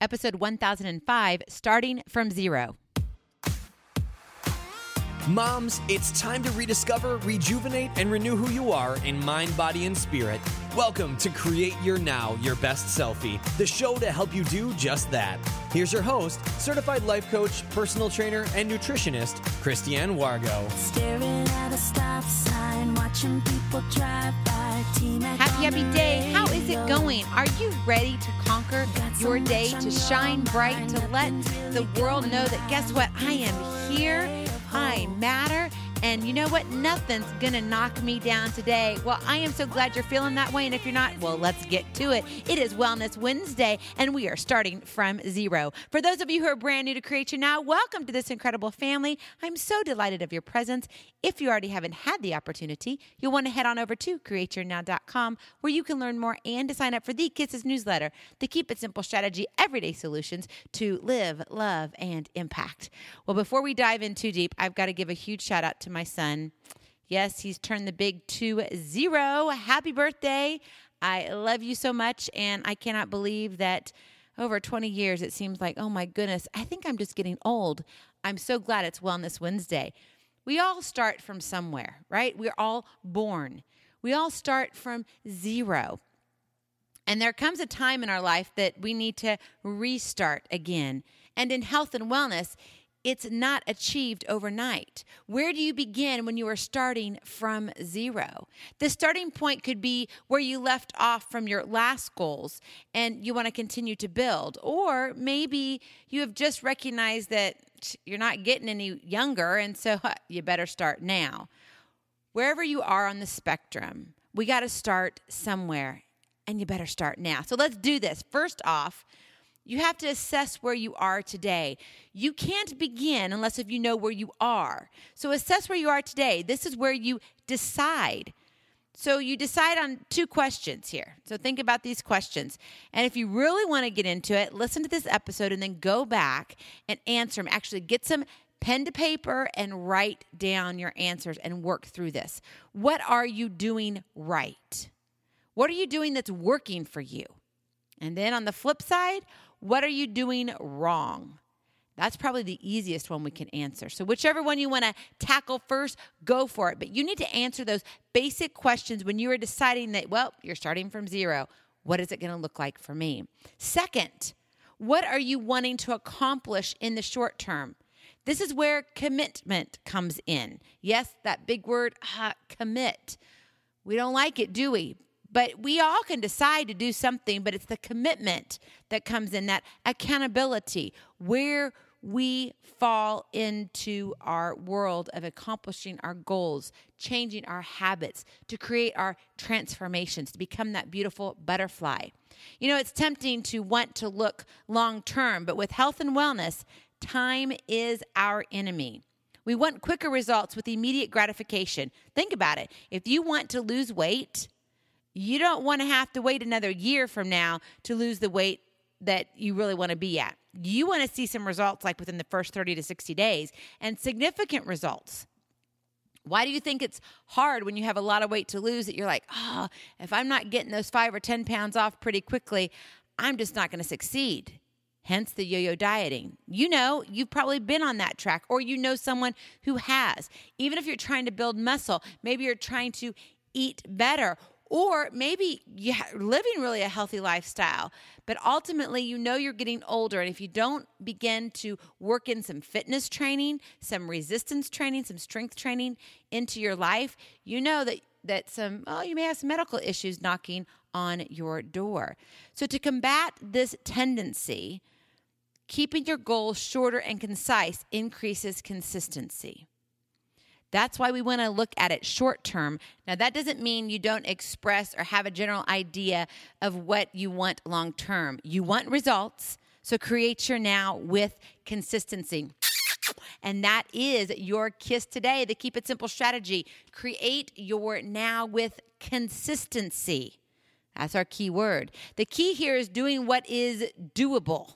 episode 1005, Starting from Zero. Moms, it's time to rediscover, rejuvenate, and renew who you are in mind, body, and spirit. Welcome to Create Your Now, Your Best Selfie, the show to help you do just that. Here's your host, certified life coach, personal trainer, and nutritionist, Christiane Wargo. Staring at a stop sign, watching people drive by. Happy day. How is it going? Are you ready to conquer your day, to shine bright, to let the world know that guess what? I am here. I matter. And you know what? Nothing's going to knock me down today. Well, I am so glad you're feeling that way. And if you're not, well, let's get to it. It is Wellness Wednesday, and we are starting from zero. For those of you who are brand new to Create Your Now, welcome to this incredible family. I'm so delighted of your presence. If you already haven't had the opportunity, you'll want to head on over to createyournow.com, where you can learn more and to sign up for the Kisses newsletter, the Keep It Simple Strategy Everyday Solutions to live, love, and impact. Well, before we dive in too deep, I've got to give a huge shout out to my son. Yes, he's turned the big 20. Happy birthday. I love you so much, and I cannot believe that over 20 years, it seems like, oh my goodness, I think I'm just getting old. I'm so glad it's Wellness Wednesday. We all start from somewhere, right? We're all born. We all start from zero. And there comes a time in our life that we need to restart again. And in health and wellness, it's not achieved overnight. Where do you begin when you are starting from zero? The starting point could be where you left off from your last goals and you want to continue to build. Or maybe you have just recognized that you're not getting any younger, and so you better start now. Wherever you are on the spectrum, we got to start somewhere, and you better start now. So let's do this. First off, you have to assess where you are today. You can't begin unless if you know where you are. So assess where you are today. This is where you decide. So you decide on 2 questions here. So think about these questions. And if you really want to get into it, listen to this episode and then go back and answer them. Actually, get some pen to paper and write down your answers and work through this. What are you doing right? What are you doing that's working for you? And then on the flip side, what are you doing wrong? That's probably the easiest one we can answer. So whichever one you want to tackle first, go for it. But you need to answer those basic questions when you are deciding that, well, you're starting from zero. What is it going to look like for me? Second, what are you wanting to accomplish in the short term? This is where commitment comes in. Yes, that big word, commit. We don't like it, do we? But we all can decide to do something, but it's the commitment that comes in, that accountability, where we fall into our world of accomplishing our goals, changing our habits, to create our transformations, to become that beautiful butterfly. You know, it's tempting to want to look long-term, but with health and wellness, time is our enemy. We want quicker results with immediate gratification. Think about it. If you want to lose weight, you don't want to have to wait another year from now to lose the weight that you really want to be at. You want to see some results like within the first 30 to 60 days and significant results. Why do you think it's hard when you have a lot of weight to lose that you're like, if I'm not getting those 5 or 10 pounds off pretty quickly, I'm just not going to succeed? Hence the yo-yo dieting. You know, you've probably been on that track, or you know someone who has. Even if you're trying to build muscle, maybe you're trying to eat better, or maybe you're living really a healthy lifestyle, but ultimately you know you're getting older. And if you don't begin to work in some fitness training, some resistance training, some strength training into your life, you know that you may have some medical issues knocking on your door. So to combat this tendency, keeping your goals shorter and concise increases consistency. That's why we want to look at it short term. Now, that doesn't mean you don't express or have a general idea of what you want long term. You want results, so create your now with consistency. And that is your kiss today, the Keep It Simple strategy. Create your now with consistency. That's our key word. The key here is doing what is doable.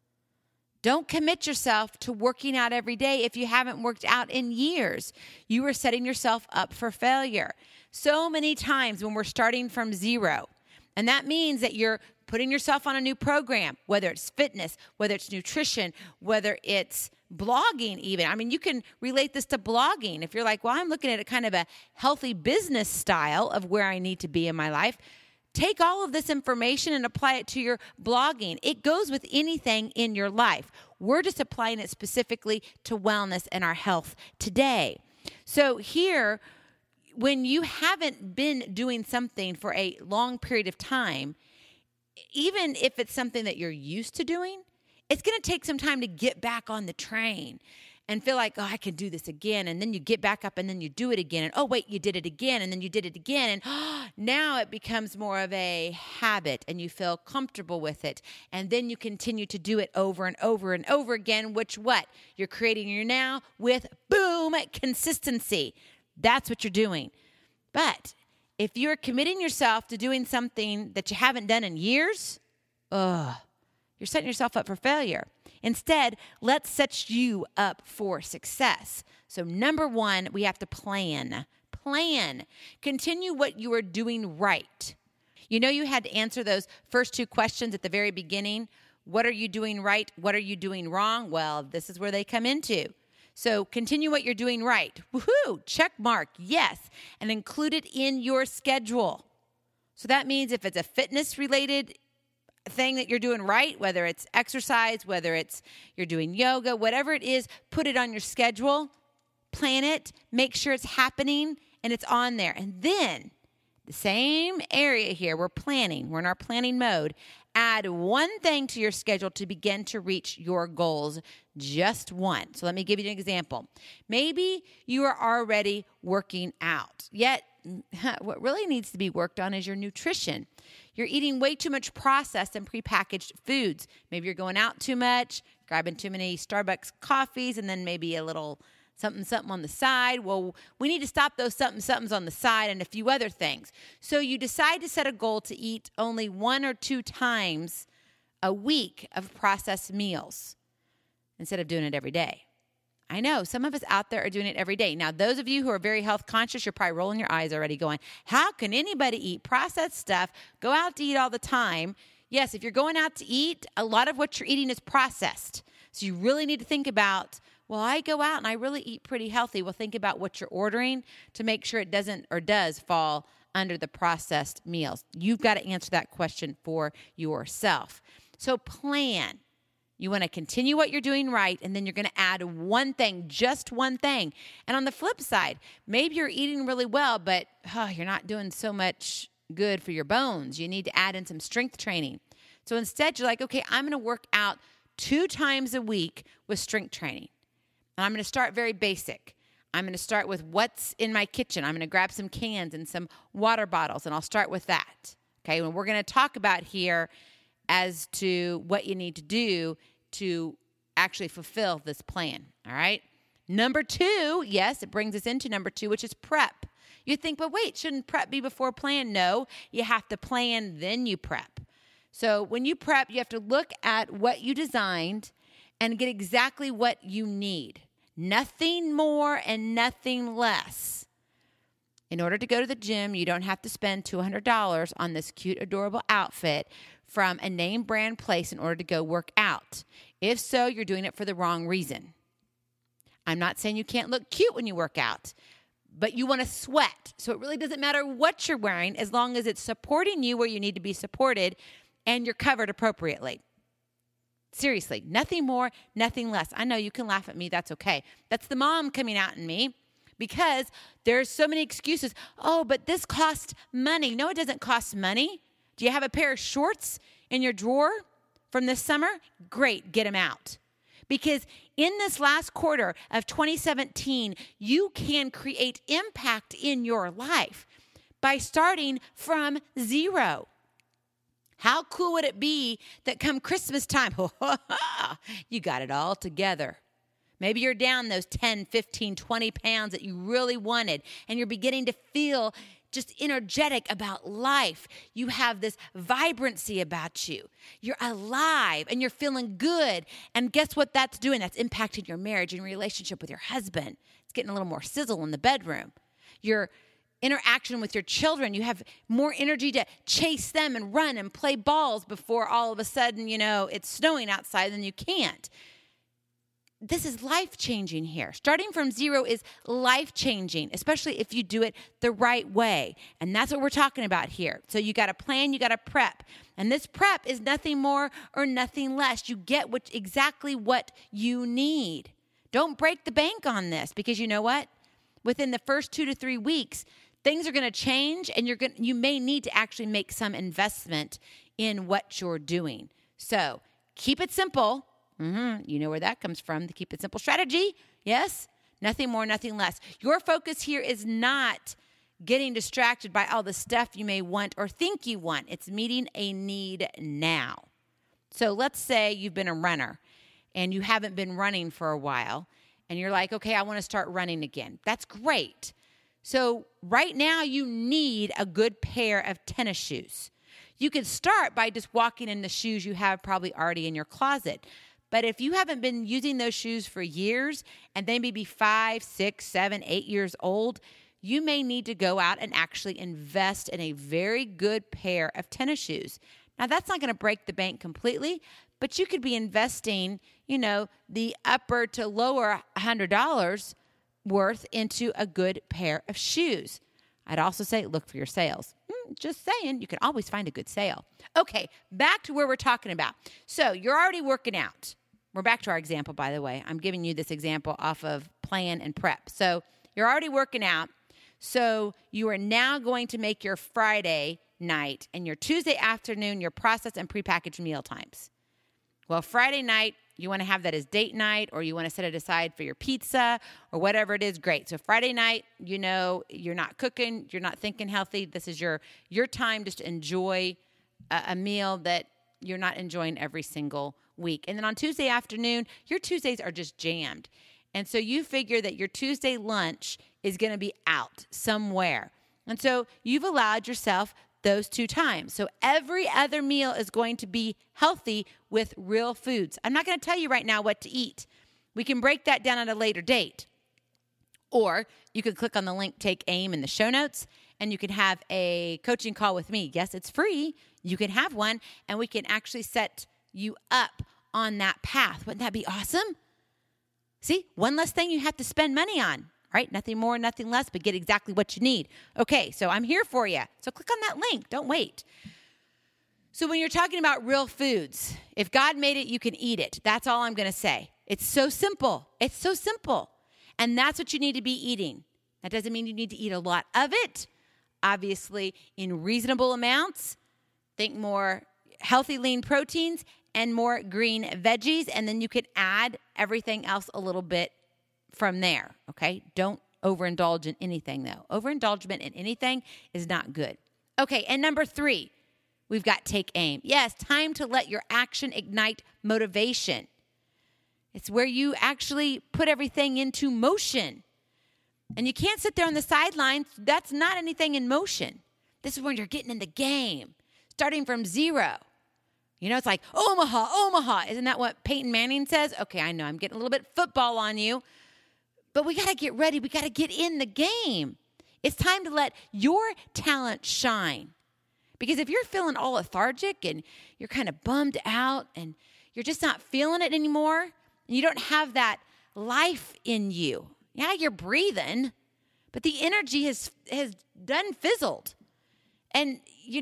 Don't commit yourself to working out every day if you haven't worked out in years. You are setting yourself up for failure. So many times when we're starting from zero, And that means that you're putting yourself on a new program, whether it's fitness, whether it's nutrition, whether it's blogging even. I mean, you can relate this to blogging. If you're like, well, I'm looking at a kind of a healthy business style of where I need to be in my life, take all of this information and apply it to your blogging. It goes with anything in your life. We're just applying it specifically to wellness and our health today. So here, when you haven't been doing something for a long period of time, even if it's something that you're used to doing, it's going to take some time to get back on the train and feel like, oh, I can do this again. And then you get back up and then you do it again. And oh, wait, you did it again. And then you did it again. And now it becomes more of a habit and you feel comfortable with it. And then you continue to do it over and over and over again, which what? You're creating your now with, boom, consistency. That's what you're doing. But if you're committing yourself to doing something that you haven't done in years, you're setting yourself up for failure. Instead, let's set you up for success. So number one, we have to plan. Plan. Continue what you are doing right. You know, you had to answer those first two questions at the very beginning. What are you doing right? What are you doing wrong? Well, this is where they come into. So continue what you're doing right. Woohoo! Check mark. Yes. And include it in your schedule. So that means if it's a fitness related thing that you're doing right, whether it's exercise, whether it's you're doing yoga, whatever it is, put it on your schedule, plan it, make sure it's happening and it's on there. And then the same area here, we're planning, we're in our planning mode. Add one thing to your schedule to begin to reach your goals, just one. So let me give you an example. Maybe you are already working out, yet what really needs to be worked on is your nutrition. You're eating way too much processed and prepackaged foods. Maybe you're going out too much, grabbing too many Starbucks coffees, and then maybe a little something on the side. Well, we need to stop those somethings on the side and a few other things. So you decide to set a goal to eat only 1 or 2 times a week of processed meals instead of doing it every day. I know some of us out there are doing it every day. Now, those of you who are very health conscious, you're probably rolling your eyes already going, how can anybody eat processed stuff, go out to eat all the time? Yes, if you're going out to eat, a lot of what you're eating is processed. So you really need to think about, well, I go out and I really eat pretty healthy. Well, think about what you're ordering to make sure it doesn't or does fall under the processed meals. You've got to answer that question for yourself. So plan. You want to continue what you're doing right, and then you're going to add one thing, just one thing. And on the flip side, maybe you're eating really well, but you're not doing so much good for your bones. You need to add in some strength training. So instead, you're like, okay, I'm going to work out 2 times a week with strength training. And I'm going to start very basic. I'm going to start with what's in my kitchen. I'm going to grab some cans and some water bottles, and I'll start with that. Okay, and we're going to talk about here as to what you need to do to actually fulfill this plan, all right? Number 2, yes, it brings us into number 2, which is prep. You think, but wait, shouldn't prep be before plan? No, you have to plan, then you prep. So when you prep, you have to look at what you designed and get exactly what you need. Nothing more and nothing less. In order to go to the gym, you don't have to spend $200 on this cute, adorable outfit from a name brand place in order to go work out. If so, you're doing it for the wrong reason. I'm not saying you can't look cute when you work out, but you want to sweat. So it really doesn't matter what you're wearing as long as it's supporting you where you need to be supported and you're covered appropriately. Seriously, nothing more, nothing less. I know you can laugh at me. That's okay. That's the mom coming out in me because there's so many excuses. Oh, but this costs money. No, it doesn't cost money. Do you have a pair of shorts in your drawer from this summer? Great, get them out. Because in this last quarter of 2017, you can create impact in your life by starting from 0. How cool would it be that come Christmas time, you got it all together. Maybe you're down those 10, 15, 20 pounds that you really wanted, and you're beginning to feel just energetic about life. You have this vibrancy about you. You're alive and you're feeling good. And guess what that's doing? That's impacting your marriage and your relationship with your husband. It's getting a little more sizzle in the bedroom. You're interaction with your children. You have more energy to chase them and run and play balls before all of a sudden, it's snowing outside and you can't. This is life-changing here. Starting from zero is life-changing, especially if you do it the right way. And that's what we're talking about here. So you got to plan, you got to prep. And this prep is nothing more or nothing less. You get exactly what you need. Don't break the bank on this, because you know what? Within the first 2 to 3 weeks, things are going to change, and you may need to actually make some investment in what you're doing. So keep it simple. You know where that comes from, the keep it simple strategy. Yes? Nothing more, nothing less. Your focus here is not getting distracted by all the stuff you may want or think you want. It's meeting a need now. So let's say you've been a runner and you haven't been running for a while, and you're like, okay, I want to start running again. That's great. So right now you need a good pair of tennis shoes. You can start by just walking in the shoes you have probably already in your closet. But if you haven't been using those shoes for years, and they may be 5, 6, 7, 8 years old, you may need to go out and actually invest in a very good pair of tennis shoes. Now, that's not going to break the bank completely, but you could be investing, the upper to lower $100 worth into a good pair of shoes. I'd also say look for your sales. Just saying, you can always find a good sale. Okay, back to where we're talking about. So you're already working out. We're back to our example, by the way. I'm giving you this example off of plan and prep. So you're already working out. So you are now going to make your Friday night and your Tuesday afternoon your processed and prepackaged meal times. Well, Friday night, you want to have that as date night, or you want to set it aside for your pizza or whatever it is, great. So Friday night, you're not cooking, you're not thinking healthy. This is your time just to enjoy a meal that you're not enjoying every single week. And then on Tuesday afternoon, your Tuesdays are just jammed. And so you figure that your Tuesday lunch is going to be out somewhere. And so you've allowed yourself those 2 times. So every other meal is going to be healthy with real foods. I'm not going to tell you right now what to eat. We can break that down at a later date. Or you can click on the link, Take Aim, in the show notes, and you can have a coaching call with me. Yes, it's free. You can have one, and we can actually set you up on that path. Wouldn't that be awesome? See, one less thing you have to spend money on, right? Nothing more, nothing less, but get exactly what you need. Okay, so I'm here for you. So click on that link. Don't wait. So when you're talking about real foods, if God made it, you can eat it. That's all I'm going to say. It's so simple. It's so simple. And that's what you need to be eating. That doesn't mean you need to eat a lot of it. Obviously, in reasonable amounts. Think more healthy, lean proteins and more green veggies. And then you can add everything else a little bit from there. Okay? Don't overindulge in anything, though. Overindulgement in anything is not good. Okay, and number 3, we've got Take Aim. Yes, time to let your action ignite motivation. It's where you actually put everything into motion. And you can't sit there on the sidelines. That's not anything in motion. This is when you're getting in the game, starting from zero. It's like, Omaha. Isn't that what Peyton Manning says? Okay, I know I'm getting a little bit football on you. But we got to get ready. We got to get in the game. It's time to let your talent shine. Because if you're feeling all lethargic and you're kind of bummed out and you're just not feeling it anymore, and you don't have that life in you. Yeah, you're breathing, but the energy has done fizzled. And,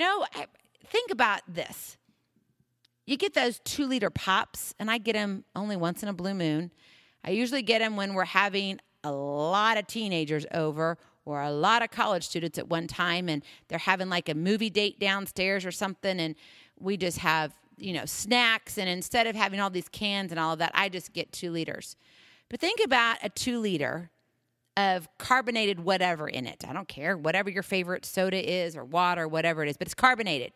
think about this. You get those 2-liter pops, and I get them only once in a blue moon. I usually get them when we're having a lot of teenagers over or a lot of college students at one time, and they're having like a movie date downstairs or something, and we just have snacks, and instead of having all these cans and all of that, I just get 2 liters. But think about a 2 liter of carbonated whatever in it. I don't care, whatever your favorite soda is or water, whatever it is, but it's carbonated.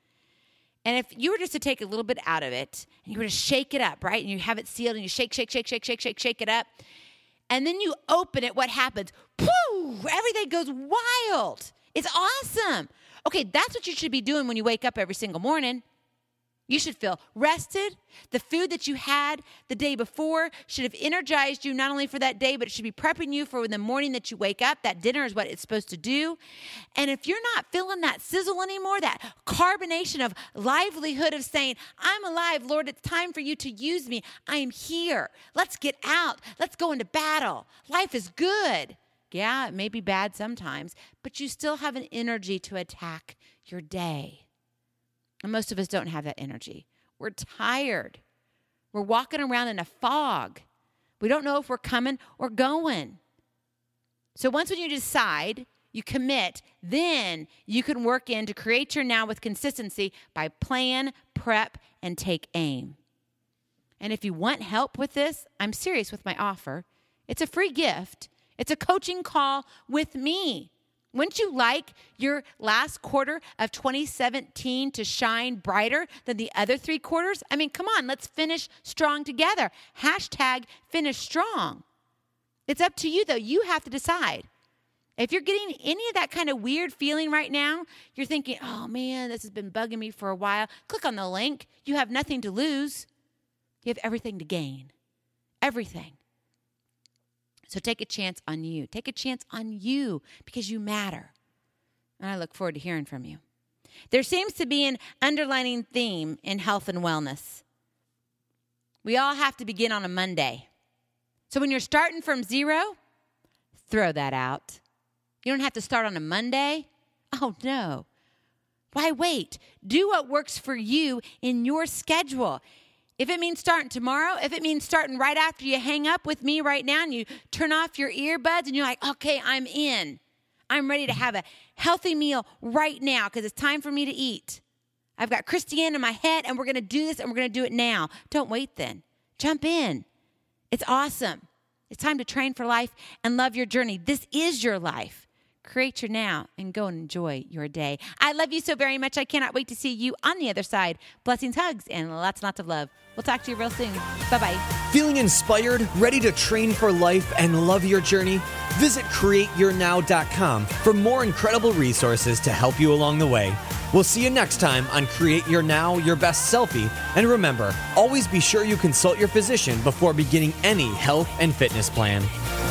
And if you were just to take a little bit out of it and you were to shake it up, right? And you have it sealed and you shake it up. And then you open it, what happens? Pooh! Everything goes wild. It's awesome. Okay, that's what you should be doing when you wake up every single morning. You should feel rested. The food that you had the day before should have energized you not only for that day, but it should be prepping you for the morning that you wake up. That dinner is what it's supposed to do. And if you're not feeling that sizzle anymore, that carbonation of livelihood of saying, I'm alive, Lord, it's time for you to use me. I am here. Let's get out. Let's go into battle. Life is good. Yeah, it may be bad sometimes, but you still have an energy to attack your day. And most of us don't have that energy. We're tired. We're walking around in a fog. We don't know if we're coming or going. So once when you decide, you commit, then you can work in to create your now with consistency by plan, prep, and take aim. And if you want help with this, I'm serious with my offer. It's a free gift. It's a coaching call with me. Wouldn't you like your last quarter of 2017 to shine brighter than the other 3 quarters? I mean, come on, let's finish strong together. #finish strong. It's up to you, though. You have to decide. If you're getting any of that kind of weird feeling right now, you're thinking, oh, man, this has been bugging me for a while. Click on the link. You have nothing to lose. You have everything to gain. Everything. So take a chance on you. Take a chance on you because you matter. And I look forward to hearing from you. There seems to be an underlining theme in health and wellness. We all have to begin on a Monday. So when you're starting from 0, throw that out. You don't have to start on a Monday. Oh, no. Why wait? Do what works for you in your schedule. If it means starting tomorrow, if it means starting right after you hang up with me right now and you turn off your earbuds and you're like, okay, I'm in. I'm ready to have a healthy meal right now because it's time for me to eat. I've got Christiane in my head and we're going to do this and we're going to do it now. Don't wait then. Jump in. It's awesome. It's time to train for life and love your journey. This is your life. Create your now and go and enjoy your day. I love you so very much. I cannot wait to see you on the other side. Blessings, hugs, and lots and lots of love. We'll talk to you real soon. Bye-bye. Feeling inspired, ready to train for life and love your journey? Visit CreateYourNow.com for more incredible resources to help you along the way. We'll see you next time on Create Your Now, Your Best Selfie. And remember, always be sure you consult your physician before beginning any health and fitness plan.